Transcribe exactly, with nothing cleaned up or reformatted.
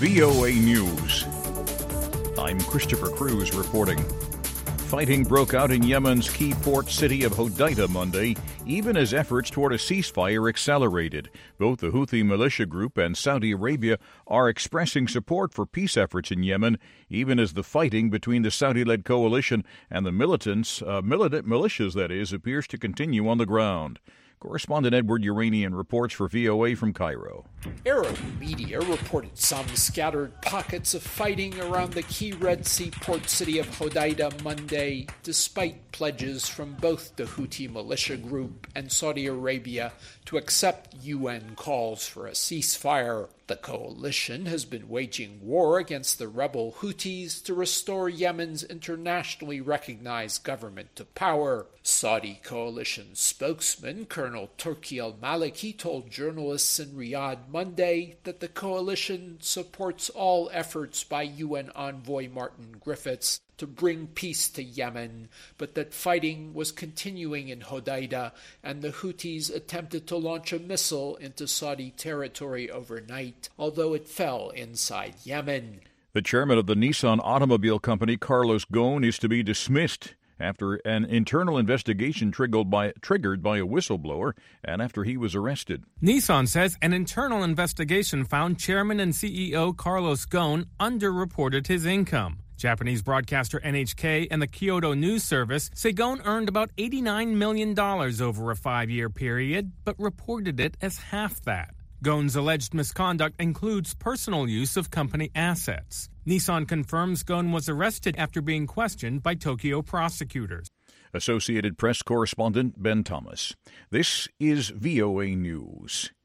V O A News. I'm Christopher Cruz reporting. Fighting broke out in Yemen's key port city of Hodeidah Monday, even as efforts toward a ceasefire accelerated. Both the Houthi militia group and Saudi Arabia are expressing support for peace efforts in Yemen, even as the fighting between the Saudi-led coalition and the militants, uh, militant militias, that is, appears to continue on the ground. Correspondent Edward Uranian reports for V O A from Cairo. Arab media reported some scattered pockets of fighting around the key Red Sea port city of Hodeidah Monday, despite pledges from both the Houthi militia group and Saudi Arabia to accept U N calls for a ceasefire. The coalition has been waging war against the rebel Houthis to restore Yemen's internationally recognized government to power. Saudi coalition spokesman Colonel Turki al-Maliki told journalists in Riyadh Monday that the coalition supports all efforts by U N envoy Martin Griffiths to bring peace to Yemen, but that fighting was continuing in Hodeidah and the Houthis attempted to launch a missile into Saudi territory overnight, although it fell inside Yemen. The chairman of the Nissan automobile company, Carlos Ghosn, is to be dismissed after an internal investigation triggered by, triggered by a whistleblower and after he was arrested. Nissan says an internal investigation found chairman and C E O Carlos Ghosn underreported his income. Japanese broadcaster N H K and the Kyodo News Service say Ghosn earned about eighty-nine million dollars over a five-year period, but reported it as half that. Ghosn's alleged misconduct includes personal use of company assets. Nissan confirms Ghosn was arrested after being questioned by Tokyo prosecutors. Associated Press correspondent Ben Thomas. This is V O A News.